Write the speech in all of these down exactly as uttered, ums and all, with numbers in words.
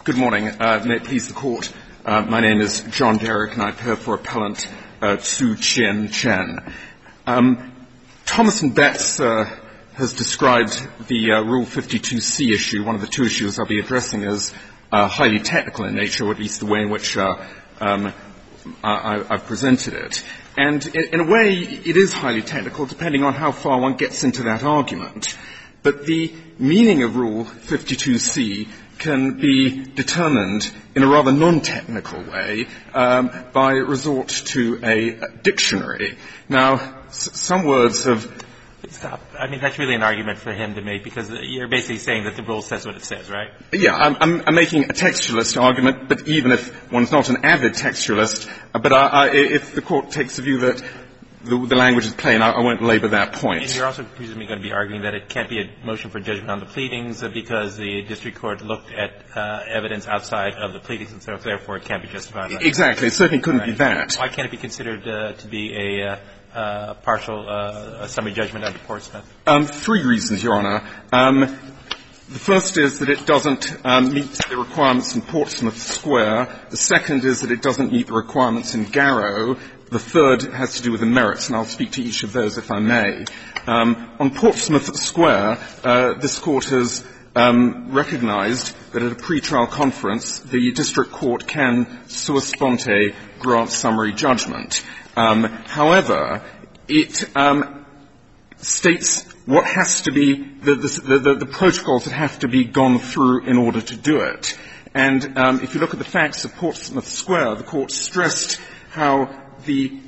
Good morning. Uh, may it please the Court. Uh, my name is John Derrick, and I appear for Appellant uh, Tzu Chien Chen. Um, Thomas and Betts uh, has described the uh, Rule fifty-two C issue, one of the two issues I'll be addressing, as uh, highly technical in nature, or at least the way in which uh, um, I, I've presented it. And in, in a way, it is highly technical, depending on how far one gets into that argument. But the meaning of Rule fifty-two C can be determined in a rather non-technical way um, by resort to a dictionary. Now, s- some words have... Stop. I mean, that's really an argument for him to make, because you're basically saying that the rule says what it says, right? Yeah, I'm, I'm, I'm making a textualist argument, but even if one's not an avid textualist, uh, but I, I, if the Court takes the view that the, the language is plain, I, I won't labor that point. And you're also presumably going to be arguing that it can't be a motion for judgment on the pleadings uh, because the district court looked at uh, evidence outside of the pleadings, and so therefore it can't be justified. By exactly. It certainly couldn't right. be that. Why can't it be considered uh, to be a uh, uh, partial uh, summary judgment under Portsmouth? Um, three reasons, Your Honour. Um, The first is that it doesn't um, meet the requirements in Portsmouth Square. The second is that it doesn't meet the requirements in Garrow. The third has to do with the merits, and I'll speak to each of those if I may. Um, on Portsmouth Square, uh, this Court has um, recognized that at a pre-trial conference, the district court can sua sponte grant summary judgment. Um, however, it um, states what has to be the, the, the, the protocols that have to be gone through in order to do it. And um, if you look at the facts of Portsmouth Square, the Court stressed how the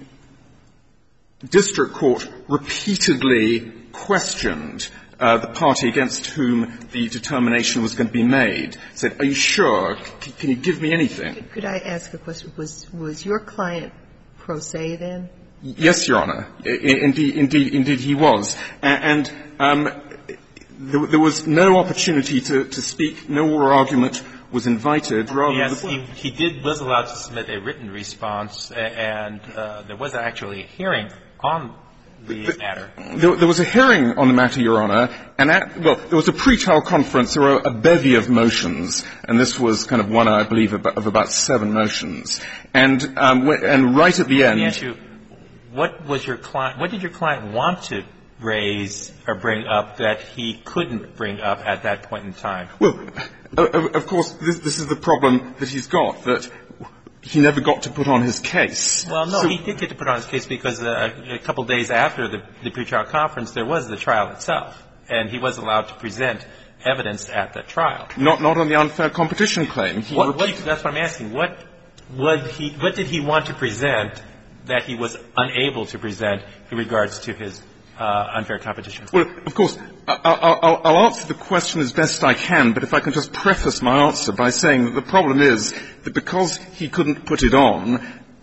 district court repeatedly questioned uh, the party against whom the determination was going to be made. Said, "Are you sure? C- can you give me anything?" Could I ask a question? Was was your client pro se then? Yes, Your Honour. Indeed, indeed, indeed he was. And um, there, there was no opportunity to, to speak. No oral argument was invited. Rather, yes, the, he, he did was allowed to submit a written response, and uh, there was actually a hearing on the, the matter. There, there was a hearing on the matter, Your Honour, and at, well, there was a pre-trial conference. There were a bevy of motions, and this was kind of one, I believe, of, of about seven motions. And um, and right at the end. Let me ask you, What was your client, what did your client want to raise or bring up that he couldn't bring up at that point in time? Well, of, of course, this, this is the problem that he's got, that he never got to put on his case. Well, no, so, he did get to put on his case because uh, a couple of days after the, the pre-trial conference, there was the trial itself, and he was allowed to present evidence at the trial. Not, not on the unfair competition claim. He What, what, that's what I'm asking. What, what, he, what did he want to present that he was unable to present in regards to his uh, unfair competition? Well, of course, I'll, I'll, I'll answer the question as best I can, but if I can just preface my answer by saying that the problem is that because he couldn't put it on,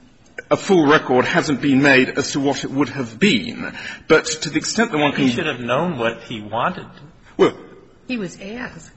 a full record hasn't been made as to what it would have been. But to the extent that one can... He should have known what he wanted. Well... He was asked.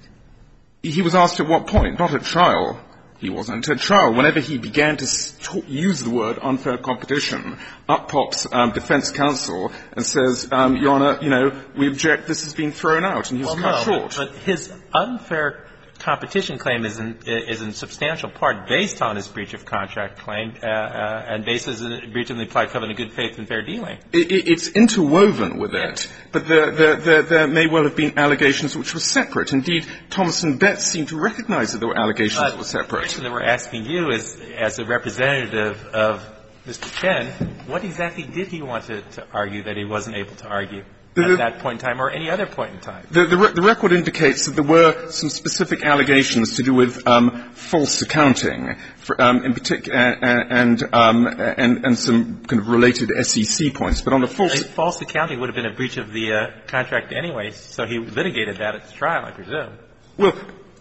He was asked at what point? Not at trial. He wasn't. At trial, whenever he began to talk, use the word unfair competition, up pops um, defense counsel and says, um, Your Honour, you know, we object, this has been thrown out, and he was well, cut no, short. But his unfair competition claim is in, is in substantial part based on his breach of contract claim uh, uh, and based on a breach of the implied covenant of good faith and fair dealing. It, it, it's interwoven with it, but there, there, there, there may well have been allegations which were separate. Indeed, Thomas and Betts seem to recognize that there were allegations But that were separate. The question that we're asking you is, as a representative of Mister Chen, what exactly did he want to, to argue that he wasn't able to argue at the, that point in time or any other point in time? The, the, the record indicates that there were some specific allegations to do with um, false accounting, for, um, in particular, and, um, and and some kind of related S E C points. But on the false, a false accounting would have been a breach of the uh, contract anyway, so he litigated that at the trial, I presume. Well,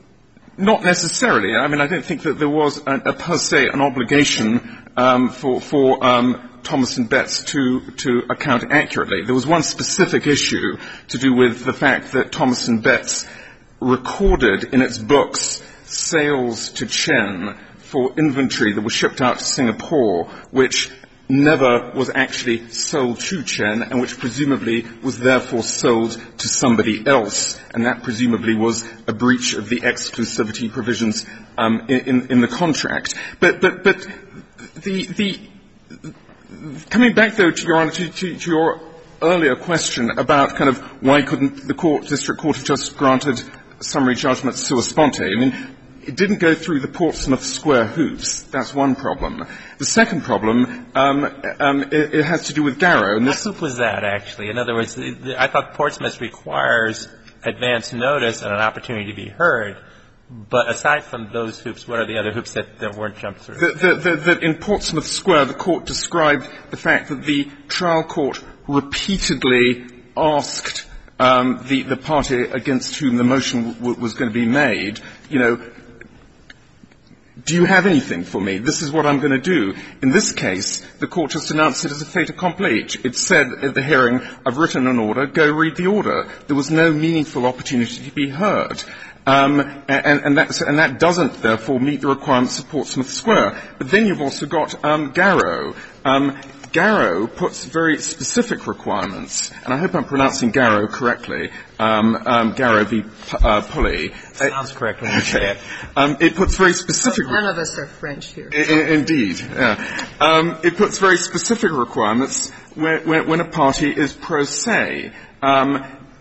not necessarily. I mean, I don't think that there was a, a per se an obligation um, for for um, Thomas and Betts to, to account accurately. There was one specific issue to do with the fact that Thomas and Betts recorded in its books sales to Chen for inventory that was shipped out to Singapore, which never was actually sold to Chen, and which presumably was therefore sold to somebody else, and that presumably was a breach of the exclusivity provisions um, in, in the contract. But, but, but the, the coming back though to your, to, to, to your earlier question about kind of why couldn't the court, district court have just granted summary judgment sua sponte? I mean, it didn't go through the Portsmouth Square hoops. That's one problem. The second problem, um, um, it, it has to do with Garrow. And this what hoop was that, actually? In other words, the, the, I thought Portsmouth requires advance notice and an opportunity to be heard. But aside from those hoops, what are the other hoops that, that weren't jumped through? That, that, that, that in Portsmouth Square, the court described the fact that the trial court repeatedly asked um, the, the party against whom the motion w- was going to be made, you know, do you have anything for me? This is what I'm going to do. In this case, the court just announced it as a fait accompli. It said at the hearing, I've written an order, go read the order. There was no meaningful opportunity to be heard. Um, and, and, that's, and that doesn't, therefore, meet the requirements of Portsmouth Square. But then you've also got um, Garrow. Um, Garrow puts very specific requirements, and I hope I'm pronouncing Garrow correctly, um, um, Garrow v. P- uh, Pulley. Sounds correct when you say it. Um, it puts very specific... None of us are French here. I- indeed. Yeah. Um, it puts very specific requirements when, when, when a party is pro se. Um,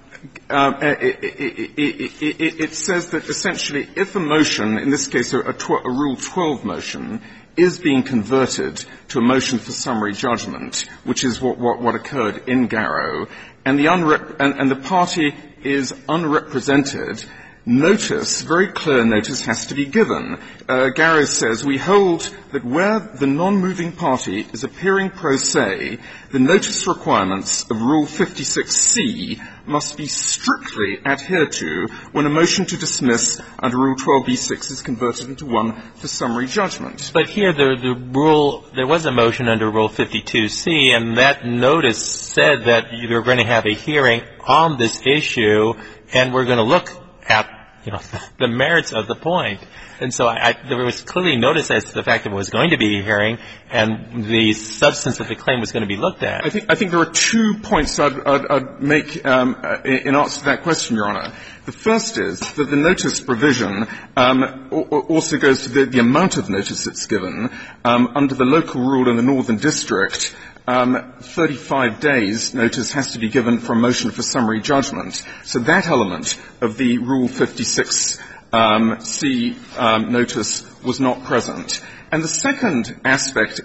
Um, it, it, it, it, it says that essentially if a motion, in this case a, a, tw- a Rule twelve motion, is being converted to a motion for summary judgment, which is what, what, what occurred in Garrow, and the, unrep- and, and the party is unrepresented, notice, very clear notice, has to be given. Uh, Garrow says, we hold that where the non-moving party is appearing pro se, the notice requirements of Rule fifty-six C must be strictly adhered to when a motion to dismiss under Rule twelve B six is converted into one for summary judgment. But here the, the rule, there was a motion under Rule fifty-two C, and that notice said that you're going to have a hearing on this issue, and we're going to look at, you know, the merits of the point. And so I, I, there was clearly notice as to the fact that it was going to be a hearing and the substance of the claim was going to be looked at. I think, I think there are two points I'd, I'd, I'd make um, in answer to that question, Your Honour. The first is that the notice provision um, also goes to the, the amount of notice that's given. Um, under the local rule in the Northern District, Um, thirty-five days notice has to be given for a motion for summary judgment. So that element of the Rule fifty-six um, C um, notice was not present. And the second aspect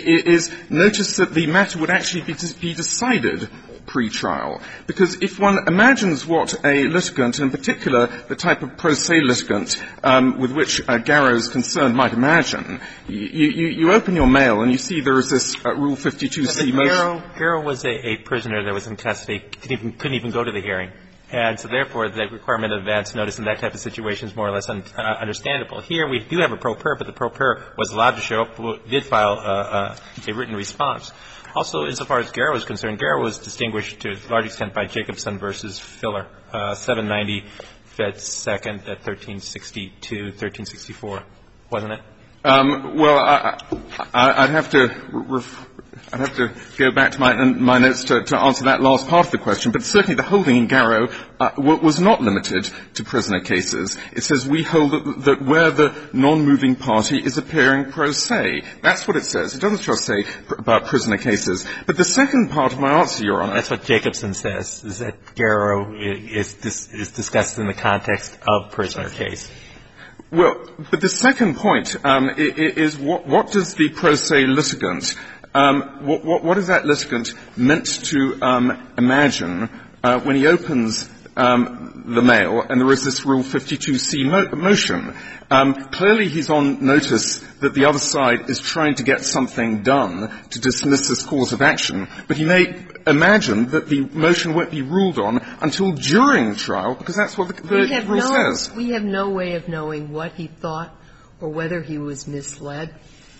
is notice that the matter would actually be, be decided pre-trial. Because if one imagines what a litigant, and in particular the type of pro se litigant um, with which uh, Garrow is concerned might imagine, you, you, you open your mail and you see there is this uh, Rule fifty-two C motion. Garrow, Garrow was a, a prisoner that was in custody, couldn't even, couldn't even go to the hearing. And so therefore the requirement of advance notice in that type of situation is more or less un, uh, understandable. Here we do have a pro per, but the pro per was allowed to show up, did file uh, uh, a written response. Also, insofar as Garrow is concerned, Garrow was distinguished to a large extent by Jacobson versus Filler, uh, seven ninety Fed Second at thirteen sixty-two, thirteen sixty-four, wasn't it? Um, well, I, I, I'd have to ref- I'd have to go back to my, my notes to, to answer that last part of the question, but certainly the holding in Garrow uh, w- was not limited to prisoner cases. It says we hold that, that where the non-moving party is appearing pro se. That's what it says. It doesn't just say pr- about prisoner cases. But the second part of my answer, Your Honour. That's what Jacobson says, is that Garrow is, is, is discussed in the context of prisoner case. Well, but the second point um, is what, what does the pro se litigant Um, what, what, what is that litigant meant to um, imagine uh, when he opens um, the mail and there is this Rule fifty-two C mo- motion? Um, clearly he's on notice that the other side is trying to get something done to dismiss this cause of action, but he may imagine that the motion won't be ruled on until during trial, because that's what the, the rule no, says. We have no way of knowing what he thought or whether he was misled.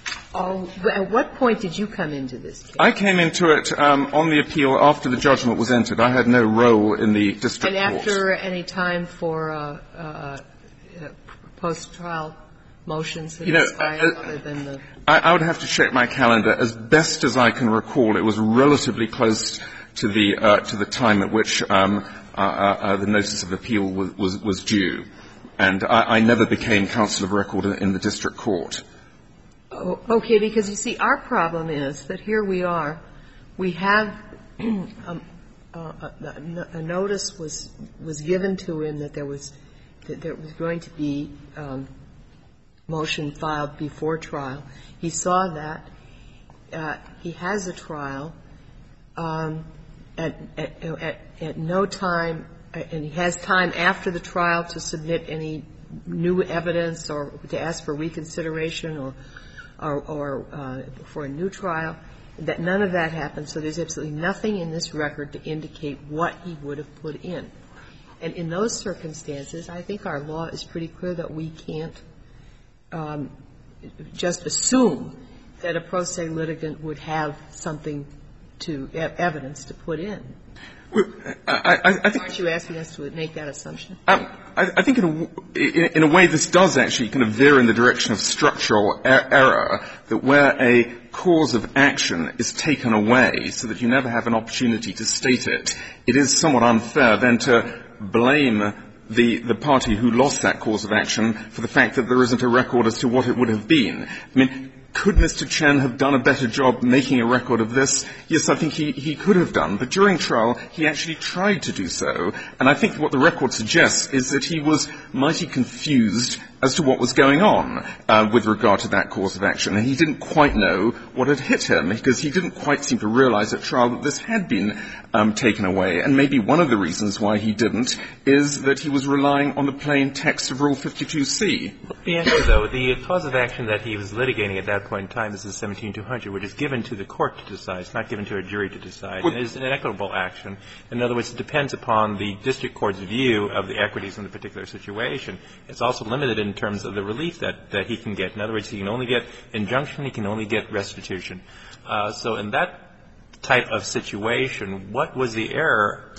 Oh, at what point did you come into this case? I came into it um, on the appeal after the judgment was entered. I had no role in the district court. And after court. Any time for uh, uh, post-trial motions that You know, expired uh, other than the... I, I would have to check my calendar. As best as I can recall, it was relatively close to the uh, to the time at which um, uh, uh, the notice of appeal was, was, was due. And I, I never became counsel of record in, in the district court. Oh, okay, because you see, our problem is that here we are. We have um, uh, a, a notice was was given to him that there was that there was going to be um, motion filed before trial. He saw that. Uh, he has a trial. Um, at, at, at, at no time, and he has time after the trial to submit any new evidence or to ask for reconsideration or or, or uh, for a new trial. That none of that happened. So there's absolutely nothing in this record to indicate what he would have put in. And in those circumstances, I think our law is pretty clear that we can't um, just assume that a pro se litigant would have something to evidence to put in. Well, I, I, I think, aren't you asking us to make that assumption? Um, I, I think in a, in, in a way this does actually kind of veer in the direction of structural er- error, that where a cause of action is taken away so that you never have an opportunity to state it, it is somewhat unfair then to blame the, the party who lost that cause of action for the fact that there isn't a record as to what it would have been. I mean, could Mister Chen have done a better job making a record of this? Yes, I think he, he could have done. But during trial, he actually tried to do so. And I think what the record suggests is that he was mighty confused as to what was going on uh, with regard to that cause of action. And he didn't quite know what had hit him, because he didn't quite seem to realize at trial that this had been um, taken away. And maybe one of the reasons why he didn't is that he was relying on the plain text of Rule fifty-two C. Let me ask you, though, the cause of action that he was litigating at that point in time is the seventeen two hundred, which is given to the court to decide. It's not given to a jury to decide. Well, it is an equitable action. In other words, it depends upon the district court's view of the equities in the particular situation. It's also limited in terms of the relief that, that he can get. In other words, he can only get injunction, he can only get restitution. Uh, so in that type of situation, what was the error,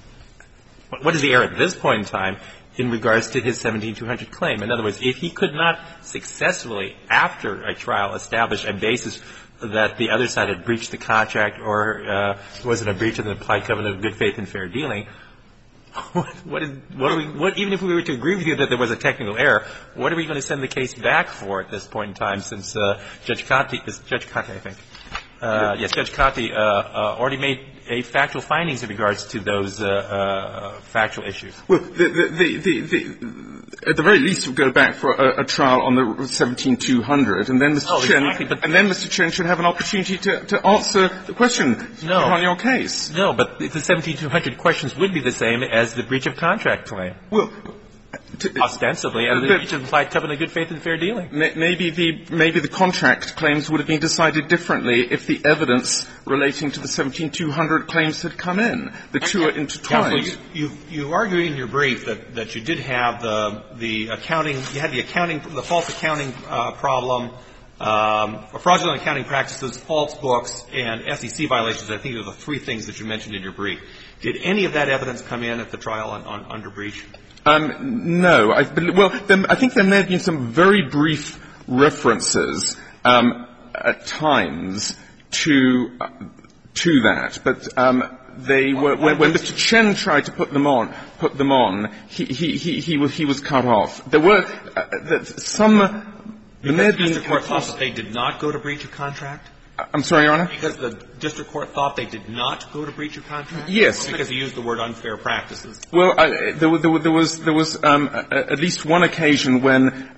what is the error at this point in time in regards to his seventeen two hundred claim? In other words, if he could not successfully, after a trial, establish a basis that the other side had breached the contract or uh, was it a breach of the implied covenant of good faith and fair dealing, what, what is, what are we, what, even if we were to agree with you that there was a technical error, what are we going to send the case back for at this point in time, since uh, Judge Conte, is Judge Conte, I think, uh, yes, Judge Conte uh, uh, already made a factual findings in regards to those uh, uh, factual issues? Well, the, the, the, the, at the very least, we'll go back for a, a trial on the seventeen two hundred, and then Mister Oh, Chen, exactly, but and then Mister Chen should have an opportunity to, to answer the question no. on your case. No, but the seventeen two hundred questions would be the same as the breach of contract claim. Well, to, ostensibly, and the breach of implied covenant of good faith and fair dealing. Maybe the maybe the contract claims would have been decided differently if the evidence relating to the seventeen two hundred claims had come in. The two are intertwined. Counsel, you, you, you argue in your brief that, that you did have the the accounting, you had the accounting, the false accounting uh, problem, um, fraudulent accounting practices, false books, and S E C violations. I think are the three things that you mentioned in your brief. Did any of that evidence come in at the trial on, on under breach? Um, no. I, well, there, I think there may have been some very brief references um, at times to uh, to that, but um, they were when, when Mister Chen tried to put them on, put them on, he he he, he was he was cut off. There were uh, some. There may have been. The district court thought that they did not go to breach of contract. I'm sorry, Your Honor? Because the district court thought they did not go to breach of contract? Yes. Or because he used the word unfair practices? Well, I, there, there, there was, there was um, a, at least one occasion when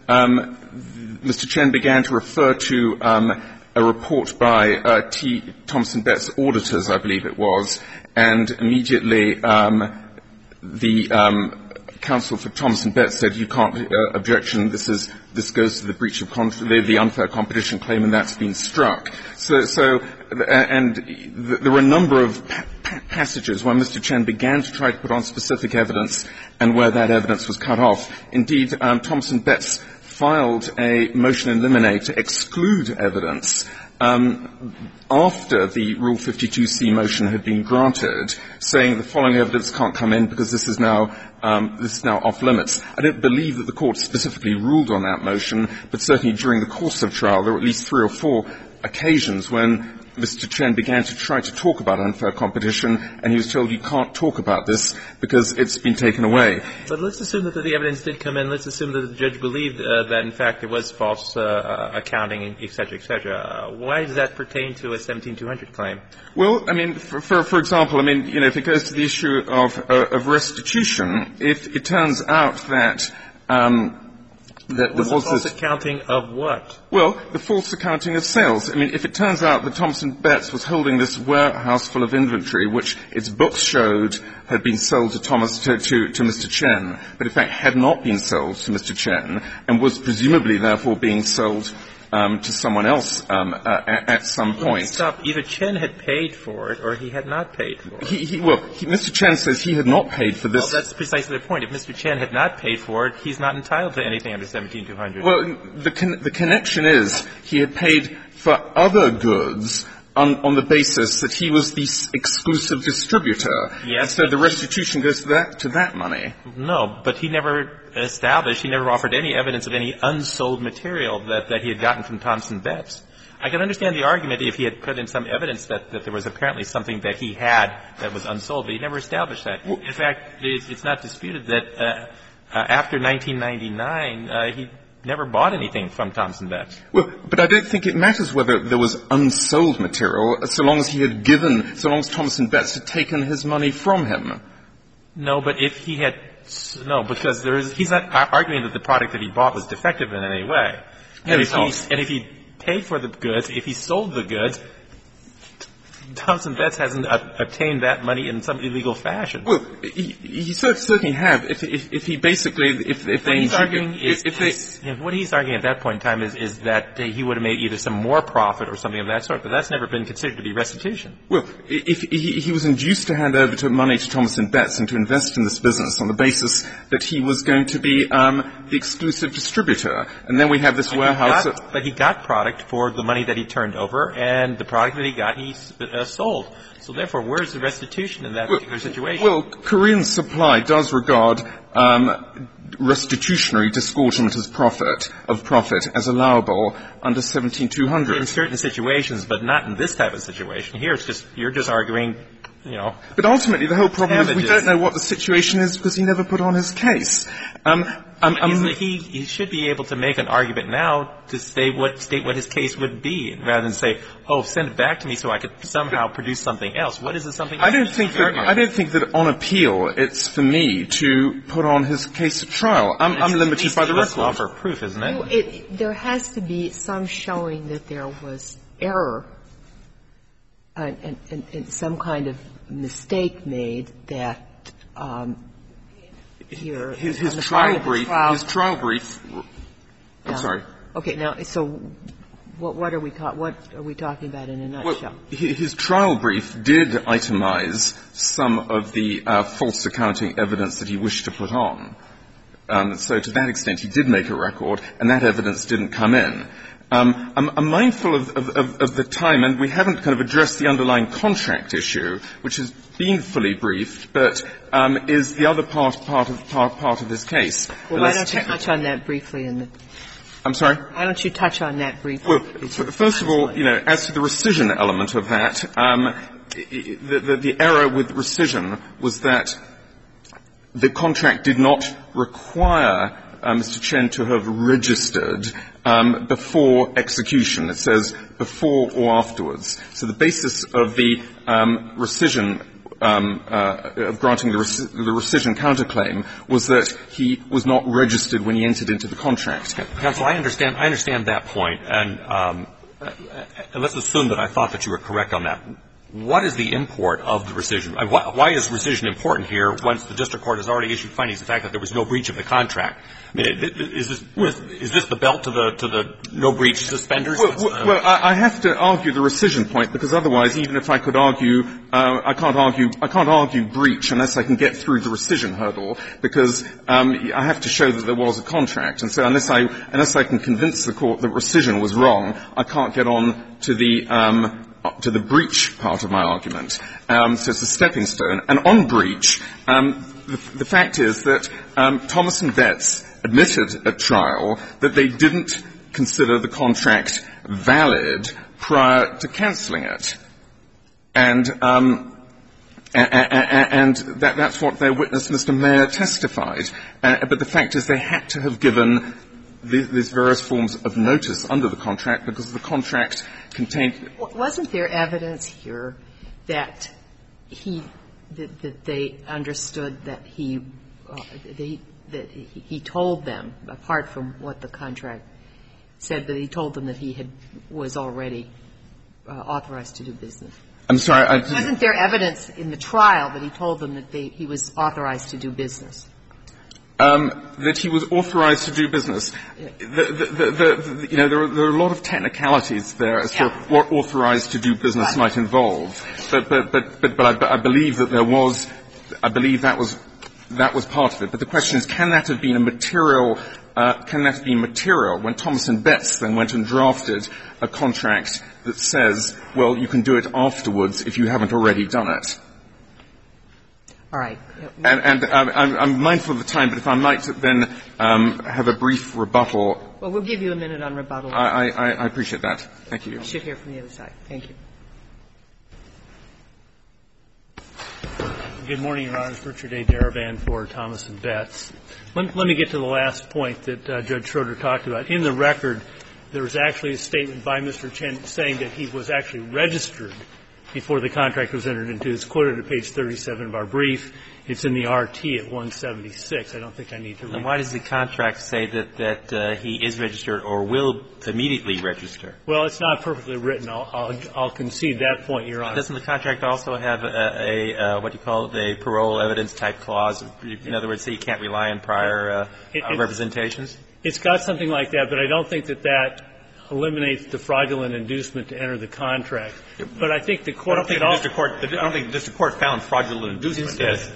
um, Mister Chen began to refer to um, a report by uh, T. Thomson Betts auditors, I believe it was, and immediately um, the um, counsel for Thomson Betts said, you can't, uh, objection, this is, this goes to the breach of contract, the, the unfair competition claim, and that's been struck. So, so, and th- there were a number of pa- pa- passages where Mister Chen began to try to put on specific evidence and where that evidence was cut off. Indeed, um, Thomson Betts filed a motion in limine to exclude evidence um, after the Rule fifty-two C motion had been granted, saying the following evidence can't come in because this is now um, this is now off limits. I don't believe that the court specifically ruled on that motion, but certainly during the course of trial there were at least three or four occasions when Mister Chen began to try to talk about unfair competition, and he was told you can't talk about this because it's been taken away. But let's assume that the evidence did come in. Let's assume that the judge believed uh, that, in fact, there was false uh, accounting, et cetera, et cetera. Uh, why does that pertain to a seventeen two hundred claim? Well, I mean, for, for, for example, I mean, you know, if it goes to the issue of, uh, of restitution, if it turns out that um, that was there was false this accounting of what? Well, the false accounting of sales. I mean, if it turns out that Thomson Betts was holding this warehouse full of inventory, which its books showed had been sold to Thomas to, to, to Mister Chen, but in fact had not been sold to Mister Chen, and was presumably therefore being sold um, to someone else um, uh, at, at some point. Stop. Either Chen had paid for it or he had not paid for it. He, he, well, he, Mister Chen says he had not paid for this. Well, that's precisely the point. If Mister Chen had not paid for it, he's not entitled to anything under seventeen two hundred. Well, the, con- the connection is he had paid for other goods on, on the basis that he was the s- exclusive distributor. Yes. So the restitution goes to that, to that money. No, but he never established, he never offered any evidence of any unsold material that, that he had gotten from Thomson Betts. I can understand the argument if he had put in some evidence that, that there was apparently something that he had that was unsold, but he never established that. In fact, it's, it's not disputed that uh, uh, after nineteen ninety-nine, uh, he never bought anything from Thomson Betts. Well, but I don't think it matters whether there was unsold material, so long as he had given, so long as Thomson Betts had taken his money from him. No, but if he had, no, because there is, he's not arguing that the product that he bought was defective in any way. And if he, and if he paid for the goods, if he sold the goods, Thomson Betts hasn't obtained that money in some illegal fashion. Well, he, he certainly have. If, if, if he basically, if, if they, what he's arguing is, if they, is, you know, what he's arguing at that point in time is, is that he would have made either some more profit or something of that sort, but that's never been considered to be restitution. Well, if he, he was induced to hand over to money to Thomson Betts and to invest in this business on the basis that he was going to be um, the exclusive distributor, and then we have this but warehouse. He got, but he got product for the money that he turned over, and the product that he got, he uh, sold. So therefore, where's the restitution in that well, particular situation? Well, Korean Supply does regard um, restitutionary disgorgement as profit of profit as allowable under seventeen two hundred. In certain situations, but not in this type of situation. Here, it's just you're just arguing, you know. But ultimately, the whole problem damages. is we don't know what the situation is because he never put on his case. Um, um, um, he, he should be able to make an argument now to state what state what his case would be, rather than say, "Oh, send it back to me so I could somehow produce something else." What is it? Something I don't think that I don't think that on appeal it's for me to put on his case at trial. I'm, I'm limited by the record. Offer proof, isn't it? No, it? There has to be some showing that there was error and, and, and, and some kind of mistake made that um, here his, his on the trial part of the brief. trial. His trial brief. I'm Yeah. sorry. Okay. Now, so what, what are we ta- what are we talking about in a nutshell? Well, his trial brief did itemize some of the uh, false accounting evidence that he wished to put on. Um, so to that extent, he did make a record, and that evidence didn't come in. Um, I'm, I'm mindful of, of, of the time, and we haven't kind of addressed the underlying contract issue, which has been fully briefed, but um, is the other part part of part, part of his case. Well, why don't you touch on that briefly? In the I'm sorry? Why don't you touch on that briefly? Well, f- first of all, you know, as to the rescission element of that, um, the, the, the error with rescission was that the contract did not require uh, Mister Chen to have registered um, before execution. It says before or afterwards. So the basis of the um, rescission Um, uh, of granting the, rec- the rescission counterclaim was that he was not registered when he entered into the contract. Counsel, I understand. I understand that point, and um, uh, let's assume that I thought that you were correct on that. what is the import of the rescission? Why, why is rescission important here once the district court has already issued findings of the fact that there was no breach of the contract? I mean, is this, is this the belt to the, to the no breach suspenders? Well, well, well I have to argue the rescission point, because otherwise, even if I could argue, uh, I can't argue, I can't argue breach unless I can get through the rescission hurdle, because um, I have to show that there was a contract. And so unless I, unless I can convince the court that rescission was wrong, I can't get on to the, um, to the breach part of my argument. Um, so it's a stepping stone. And on breach, um, the, the fact is that um, Thomas and Betts admitted at trial that they didn't consider the contract valid prior to cancelling it. And, um, and, and that, that's what their witness, Mister Mayer, testified. Uh, but the fact is they had to have given these various forms of notice under the contract because the contract contained. Wasn't there evidence here that he that, that they understood that he uh, they, that he, he told them, apart from what the contract said, that he told them that he had was already uh, authorized to do business? I'm sorry. I didn't. Wasn't there evidence in the trial that he told them that they, he was authorized to do business? Um, that he was authorized to do business. The, the, the, the, you know, there are, there are a lot of technicalities there as yeah. to what authorized to do business right. might involve. But, but, but, but, but I, I believe that there was, I believe that was, that was part of it. But the question is, can that have been a material, uh, can that have been material when Thomas and Betts then went and drafted a contract that says, well, you can do it afterwards if you haven't already done it? All right. And, and um, I'm, I'm mindful of the time, but if I might then um, have a brief rebuttal. Well, we'll give you a minute on rebuttal. I, I, I appreciate that. Thank you. I should hear from the other side. Thank you. Good morning, Your Honors. Richard A. Darabin for Thomas and Betts. Let, let me get to the last point that uh, Judge Schroeder talked about. In the record, there was actually a statement by Mister Chen saying that he was actually registered before the contract was entered into. It's quoted at page thirty-seven of our brief. It's in the R T at one seventy-six. I don't think I need to read it. And why does the contract say that, that uh, he is registered or will immediately register? Well, it's not perfectly written. I'll, I'll, I'll concede that point, Your Honor. Doesn't the contract also have a, a uh, what do you call it, a parole evidence type clause? In other words, say you can't rely on prior uh, it, uh, representations? It's got something like that, but I don't think that that eliminates the fraudulent inducement to enter the contract. But I think the court. I don't think the district court. I don't think the district court found fraudulent inducement. Yes.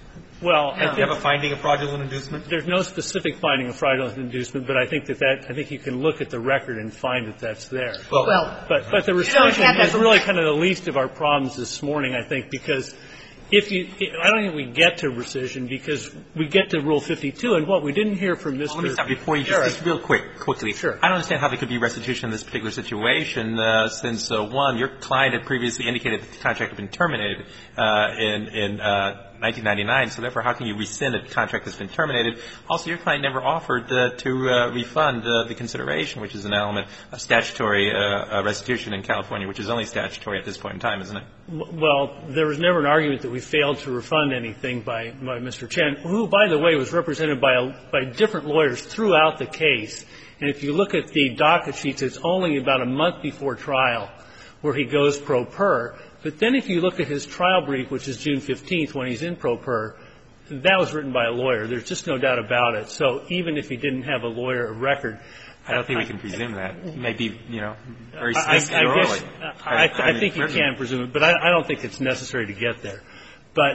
Well, no. Do you have a finding of fraudulent inducement? There's no specific finding of fraudulent inducement, but I think that that I think you can look at the record and find that that's there. Well, well but but the rescission is really kind of the least of our problems this morning, I think, because if you, I don't think we get to rescission because we get to Rule fifty-two, and what we didn't hear from Mister Well, let me stop before you just, just real quick, quickly. Sure. I don't understand how there could be restitution in this particular situation, uh, since uh, one, your client had previously indicated that the contract had been terminated uh, in in uh, nineteen ninety-nine. So therefore, how can you rescind a contract that's been terminated? Also, your client never offered uh, to uh, refund uh, the consideration, which is an element of statutory uh, uh, restitution in California, which is only statutory at this point in time, isn't it? Well, there was never an argument that we failed to refund anything by, by Mister Chen, who, by the way, was represented by, a, by different lawyers throughout the case. And if you look at the docket sheets, it's only about a month before trial where he goes pro per. But then if you look at his trial brief, which is June fifteenth, when he's in pro per, that was written by a lawyer. There's just no doubt about it. So even if he didn't have a lawyer of record, I don't think we can presume that. It may be, you know, very I, I, guess, I, I, I think you can presume it, but I, I don't think it's necessary to get there. But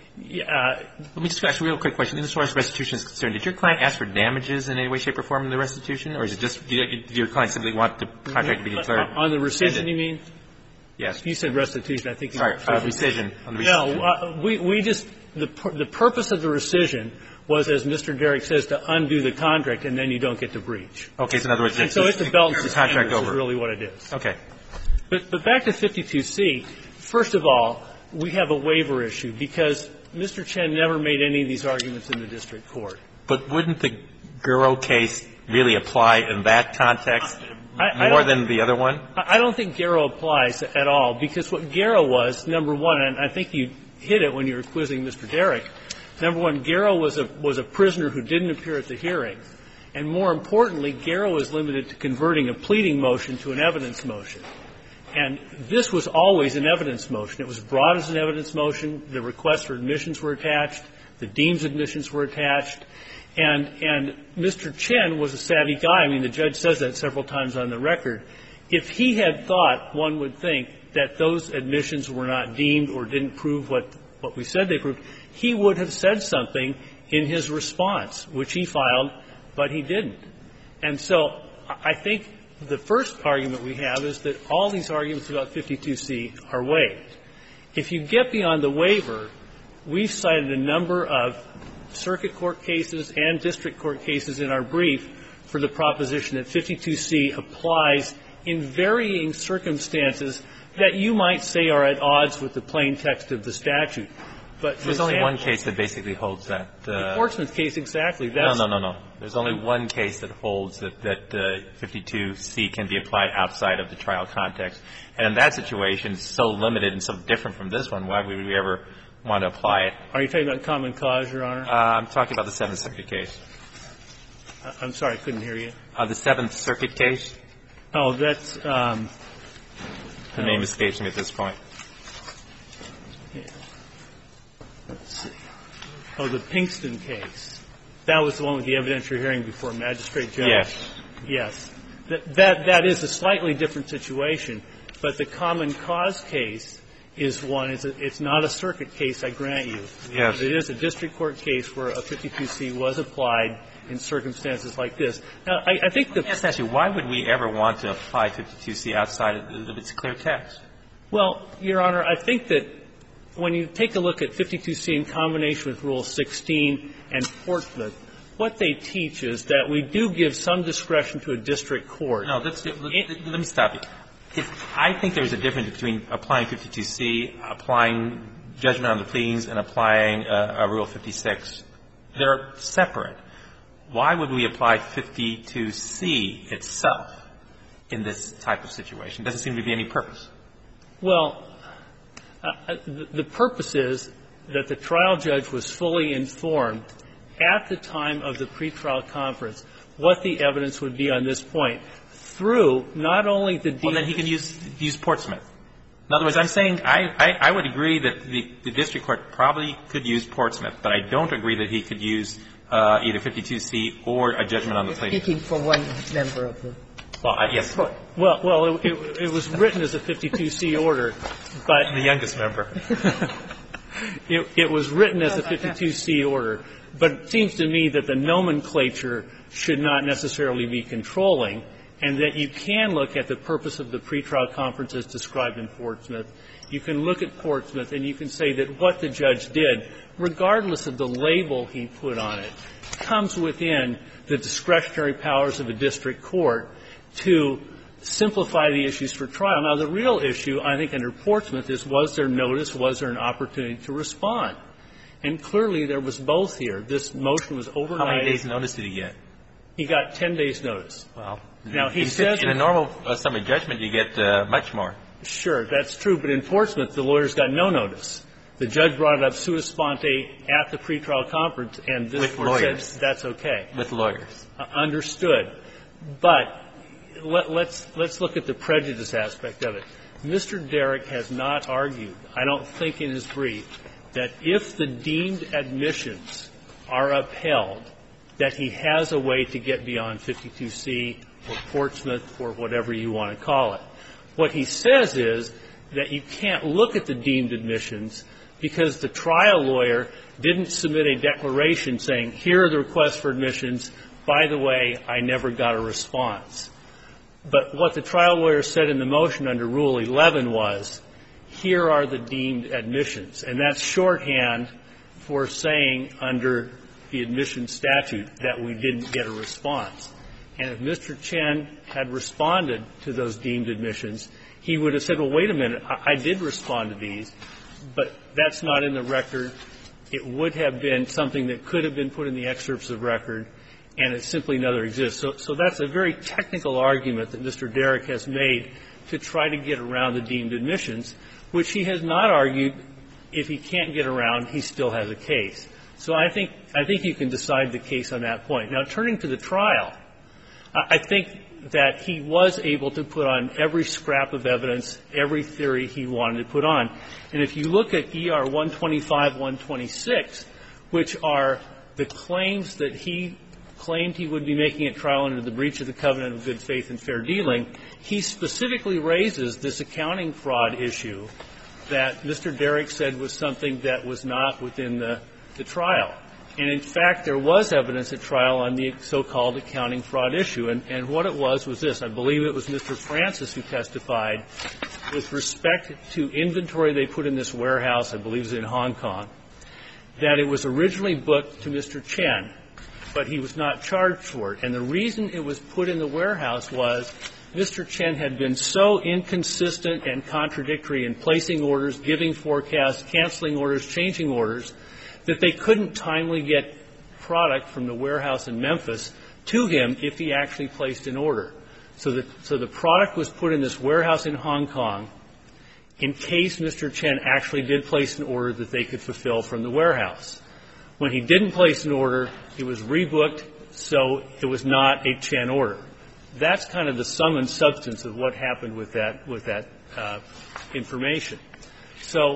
uh, let me just ask a real quick question. In as far as restitution is concerned, did your client ask for damages in any way, shape, or form in the restitution, or is it just did your client simply want the contract to be declared? On the rescission, you mean? Yes. You said restitution. I think you Sorry, uh, rescission. On the rescission. No, uh, we we just the the purpose of the rescission was, as Mister Derrick says, to undo the contract, and then you don't get to breach. Okay, so in other words, and so it's a belt and suspenders over. is really what it is. Okay. But but back to fifty-two C. First of all, we have a waiver issue because Mister Chen never made any of these arguments in the district court. But wouldn't the Gurrow case really apply in that context I, I more than the other one? I don't think Garrow applies at all, because what Garrow was, number one, and I think you hit it when you were quizzing Mister Derrick, number one, Garrow was a, was a prisoner who didn't appear at the hearing. And more importantly, Garrow was limited to converting a pleading motion to an evidence motion. And this was always an evidence motion. It was brought as an evidence motion. The requests for admissions were attached. The deems admissions were attached. And, and Mister Chen was a savvy guy. I mean, the judge says that several times on the record. If he had thought, one would think, that those admissions were not deemed or didn't prove what, what we said they proved, he would have said something in his response, which he filed, but he didn't. And so I think the first argument we have is that all these arguments about fifty-two C are waived. If you get beyond the waiver, we've cited a number of circuit court cases and district court cases in our brief for the proposition that fifty-two C applies in varying circumstances that you might say are at odds with the plain text of the statute. But there's only one case that basically holds that. Uh, the Portsmouth case, exactly. That's no, no, no, no. There's only one case that holds that, that uh, fifty-two C can be applied outside of the trial context. And in that situation, it's so limited and so different from this one, why would we ever want to apply it? Are you talking about common cause, Your Honor? Uh, I'm talking about the Seventh Circuit case. I'm sorry, I couldn't hear you. Uh, the Seventh Circuit case? Oh, that's um, the name oh. escapes me at this point. Yeah. Let's see. Oh, the Pinkston case. That was the one with the evidentiary hearing before a magistrate judge. Yes. Yes. That, that that is a slightly different situation, but the common cause case is one. It's, a, it's not a circuit case, I grant you. Yes. It is a district court case where a fifty-two C was applied in circumstances like this. Now, I, I think the – Yes, actually, why would we ever want to apply fifty-two C outside of its clear text? Well, Your Honor, I think that when you take a look at fifty-two C in combination with Rule sixteen and Portsmouth, what they teach is that we do give some discretion to a district court. No, that's, let, let me stop you. If, I think there's a difference between applying fifty-two C, applying judgment on the pleadings, and applying uh, a Rule fifty-six. They're separate. Why would we apply fifty-two C itself in this type of situation? Doesn't seem to be any purpose. Well, uh, the, the purpose is that the trial judge was fully informed at the time of the pretrial conference what the evidence would be on this point through not only the Well, then he can use use Portsmouth. In other words, I'm saying I, I, I would agree that the, the district court probably could use Portsmouth, but I don't agree that he could use uh, either fifty-two C or a judgment on the pleadings. Speaking for one member of the Well, uh, yes. Well, well, it, it, it was written as a fifty-two C order, but I'm the youngest member. it, it was written as a fifty-two C order, but it seems to me that the nomenclature should not necessarily be controlling, and that you can look at the purpose of the pretrial conference as described in Portsmouth. You can look at Portsmouth and you can say that what the judge did, regardless of the label he put on it, comes within the discretionary powers of a district court to simplify the issues for trial. Now, the real issue, I think, under Portsmouth is, was there notice, was there an opportunity to respond? And clearly there was both here. This motion was overnight. How many days' notice did he get? He got ten days' notice. Well, now, he in, says in a normal uh, summary judgment, you get uh, much more. Sure, that's true. But in Portsmouth, the lawyers got no notice. The judge brought it up sua sponte at the pretrial conference, and this With court lawyers. said that's okay. With lawyers. Uh, understood. But let, let's let's look at the prejudice aspect of it. Mister Derrick has not argued, I don't think in his brief, that if the deemed admissions are upheld, that he has a way to get beyond fifty-two C or Portsmouth or whatever you want to call it. What he says is that you can't look at the deemed admissions because the trial lawyer didn't submit a declaration saying, here are the requests for admissions. By the way, I never got a response. But what the trial lawyer said in the motion under Rule eleven was, here are the deemed admissions. And that's shorthand for saying under the admission statute that we didn't get a response. And if Mister Chen had responded to those deemed admissions, he would have said, well, wait a minute, I, I did respond to these, but that's not in the record. It would have been something that could have been put in the excerpts of record, and it simply never exists. So, so that's a very technical argument that Mister Derrick has made to try to get around the deemed admissions, which he has not argued. If he can't get around, he still has a case. So I think I think you can decide the case on that point. Now, turning to the trial, I think that he was able to put on every scrap of evidence, every theory he wanted to put on. And if you look at E R one twenty-five, one twenty-six, which are the claims that he claimed he would be making at trial under the breach of the covenant of good faith and fair dealing, he specifically raises this accounting fraud issue that Mister Derrick said was something that was not within the, the trial. And, in fact, there was evidence at trial on the so-called accounting fraud issue. And, and what it was was this. I believe it was Mister Francis who testified with respect to inventory they put in this warehouse, I believe it was in Hong Kong, that it was originally booked to Mister Chen, but he was not charged for it. And the reason it was put in the warehouse was Mister Chen had been so inconsistent and contradictory in placing orders, giving forecasts, canceling orders, changing orders, that they couldn't timely get product from the warehouse in Memphis to him if he actually placed an order. So the, so the product was put in this warehouse in Hong Kong in case Mister Chen actually did place an order that they could fulfill from the warehouse. When he didn't place an order, it was rebooked, so it was not a Chen order. That's kind of the sum and substance of what happened with that, with that uh, information. So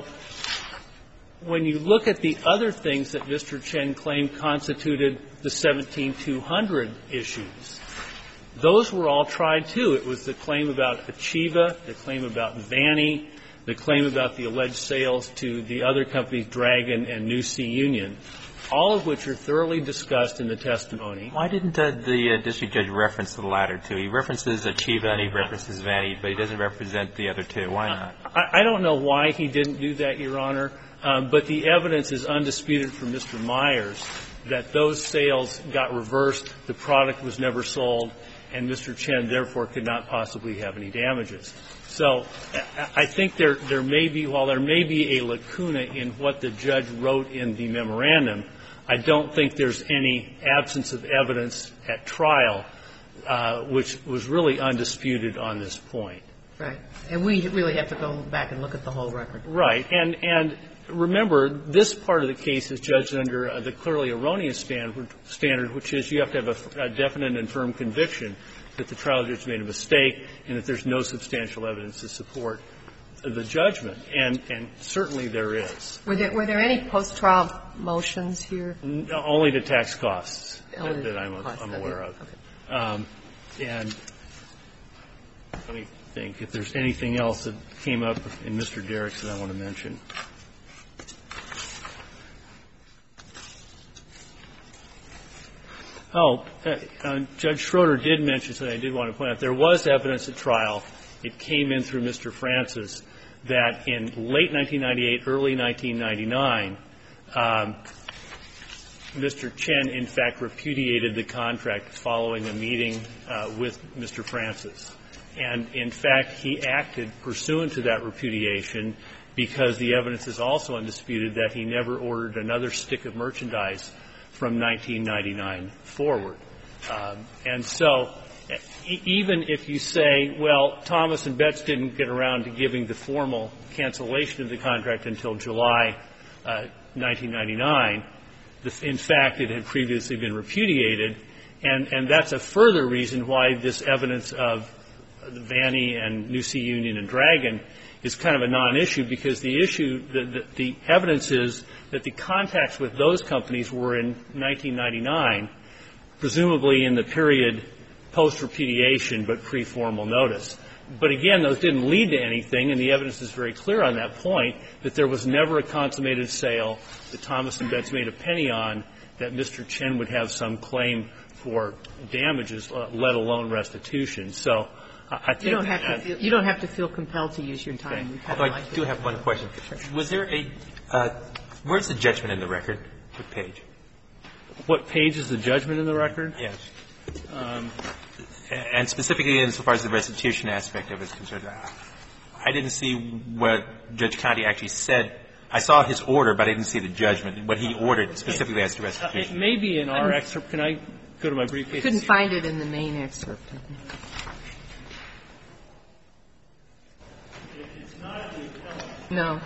when you look at the other things that Mister Chen claimed constituted the seventeen two hundred issues, those were all tried, too. It was the claim about Achieva, the claim about Vanny, the claim about the alleged sales to the other companies, Dragon and New Sea Union, all of which are thoroughly discussed in the testimony. Why didn't uh, the uh, district judge reference the latter two? He references Achieva and he references Vanny, but he doesn't represent the other two. Why not? I, I don't know why he didn't do that, Your Honor, um, but the evidence is undisputed from Mister Myers that those sales got reversed, the product was never sold, and Mister Chen, therefore, could not possibly have any damages. So I think there, there may be, while there may be a lacuna in what the judge wrote in the memorandum, I don't think there's any absence of evidence at trial, uh, which was really undisputed on this point. Right. And we really have to go back and look at the whole record. Right. And, and remember, this part of the case is judged under uh, the clearly erroneous standard, standard, which is you have to have a, a definite and firm conviction that the trial judge made a mistake and that there's no substantial evidence to support the judgment. And, and certainly there is. Were there, were there any post-trial motions here? No, only to tax costs Only that, that I'm, costs, I'm okay. aware of. Okay. Um, and let me think if there's anything else that came up in Mister Derrick's that I want to mention. Oh, uh, uh, Judge Schroeder did mention something I did want to point out. There was evidence at trial. It came in through Mister Francis that in late nineteen ninety-eight, early nineteen ninety-nine, um, Mister Chen, in fact, repudiated the contract following a meeting uh, with Mister Francis. And, in fact, he acted pursuant to that repudiation because the evidence is also undisputed that he never ordered another stick of merchandise from nineteen ninety-nine forward. Um, and so e- even if you say, well, Thomas and Betts didn't get around to giving the formal cancellation of the contract until July uh, nineteen ninety-nine, the, in fact, it had previously been repudiated, and, and that's a further reason why this evidence of the Vanny and New Sea Union and Dragon is kind of a non-issue, because the issue, the, the, the evidence is that the contacts with those companies were in nineteen ninety-nine, presumably in the period post-repudiation but pre-formal notice. But again, those didn't lead to anything, and the evidence is very clear on that point, that there was never a consummated sale that Thomas and Betts made a penny on that Mister Chen would have some claim for damages, uh, let alone restitution. So I think you don't have to feel, you don't have to feel compelled to use your time. Okay. Although I do have one question. Was there a uh, where's the judgment in the record? What page? What page is the judgment in the record? Yes. Um, and specifically insofar as the restitution aspect of it is concerned, I didn't see what Judge Conte actually said. I saw his order, but I didn't see the judgment, what he ordered specifically as to restitution. Uh, it may be in our excerpt. Can I go to my briefcase? I couldn't find it in the main excerpt. It's not in the appellant. No.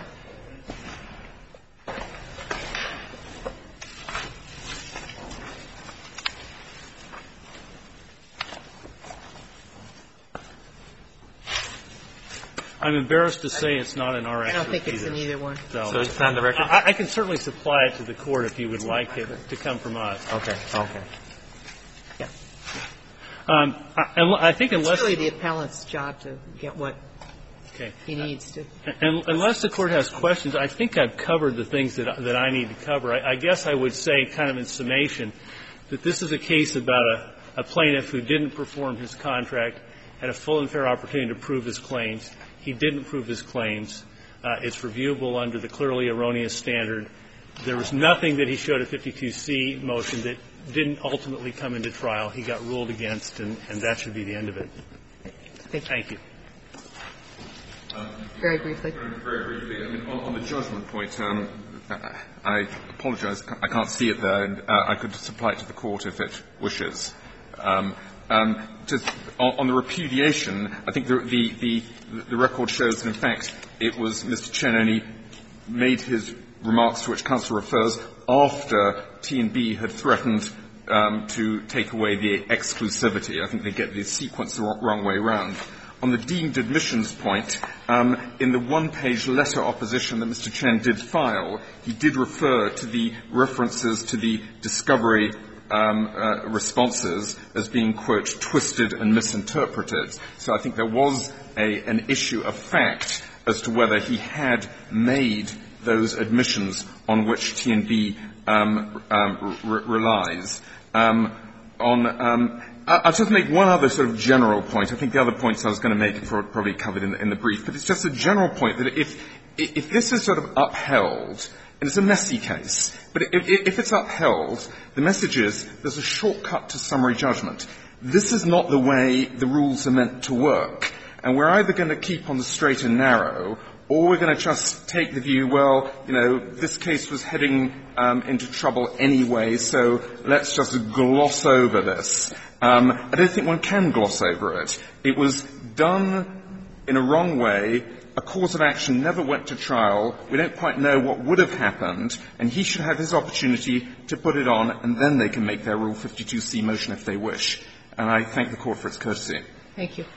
I'm embarrassed to say it's not in our I don't think expertise it's in either one. So, So it's not on the record? I, I can certainly supply it to the court if you would like it to come from us. Okay, okay. Yeah. Um, I, I think unless It's really the appellant's job to get what okay. he needs to. And unless the court has questions, I think I've covered the things that that I need to cover. I, I guess I would say, kind of in summation, that this is a case about a, a plaintiff who didn't perform his contract, had a full and fair opportunity to prove his claims. He didn't prove his claims. Uh, it's reviewable under the clearly erroneous standard. There was nothing that he showed a fifty-two C motion that didn't ultimately come into trial. He got ruled against, and, and that should be the end of it. Thank you. Um, Very briefly. Very briefly. I mean, on, on the judgment point, um, I apologize. I can't see it there, and uh, I could supply it to the court if it wishes. Um, um, just on, on the repudiation, I think the, the, the, the record shows that, in fact, it was Mister Chen only made his remarks to which counsel refers after T and B had threatened um, to take away the exclusivity. I think they get the sequence the wrong way round. On the deemed admissions point, um, in the one-page letter opposition that Mister Chen did file, he did refer to the references to the discovery um, uh, responses as being, quote, twisted and misinterpreted. So I think there was a, an issue of fact as to whether he had made those admissions on which T and B um, um, re- relies. Um, on um, I'll just make one other sort of general point. I think the other points I was going to make are probably covered in the, in the brief, but it's just a general point that if if this is sort of upheld, and it's a messy case, but if, if it's upheld, the message is there's a shortcut to summary judgment. This is not the way the rules are meant to work, and we're either going to keep on the straight and narrow, or we're going to just take the view, well, you know, this case was heading um, into trouble anyway, so let's just gloss over this. Um, I don't think one can gloss over it. It was done in a wrong way. A cause of action never went to trial. We don't quite know what would have happened, and he should have his opportunity to put it on, and then they can make their Rule fifty-two C motion if they wish. And I thank the Court for its courtesy. Thank you.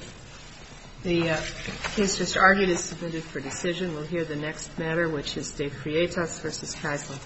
The uh, case just argued is submitted for decision. We'll hear the next matter, which is De Freitas versus Keisler.